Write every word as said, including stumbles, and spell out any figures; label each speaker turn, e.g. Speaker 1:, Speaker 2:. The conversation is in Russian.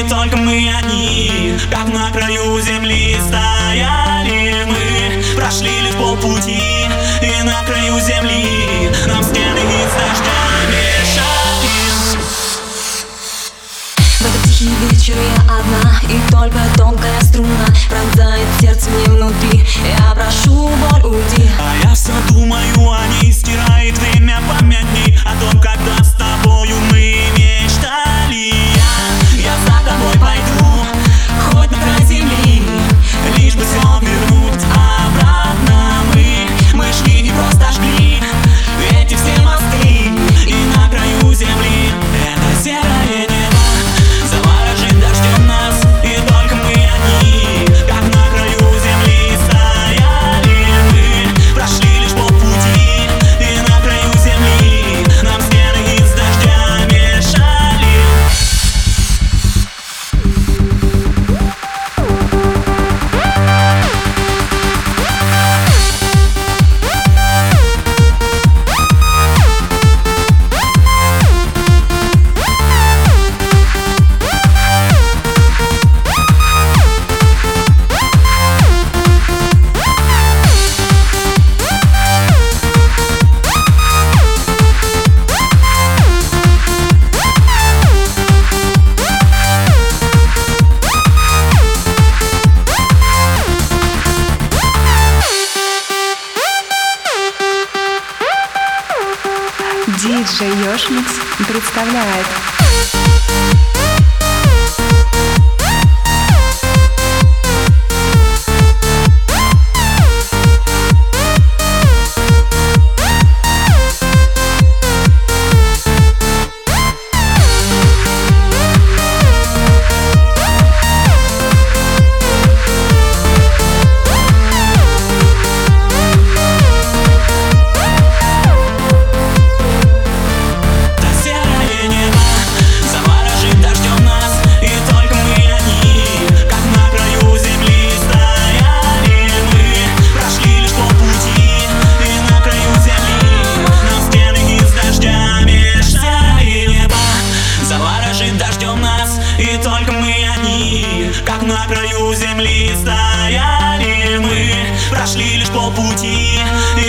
Speaker 1: только мы одни, как на краю земли стояли мы. Прошли лишь полпути, и на краю земли нам стены из дождя мешали.
Speaker 2: В этот тихий вечер я одна, и только тонкая струна пронзает сердце мне внутри. Я прошу, боль, уйди.
Speaker 1: А я все думаю о ней, стирает время память дней о том, когда с тобою мы мечтали. Я, я за тобой пойду, хоть на край земли, лишь бы все вернуть обратно. Мы, мы шли и просто жгли эти все мосты, и на краю земли это серое небо заворожит дождем нас, и только мы одни, как на краю земли стояли мы. Прошли лишь полпути, и на краю земли нам стены из дождя мешали.
Speaker 3: Диджей Йошмикс представляет. Дождем нас, и только мы одни, как на краю земли стояли мы. Прошли лишь полпути, и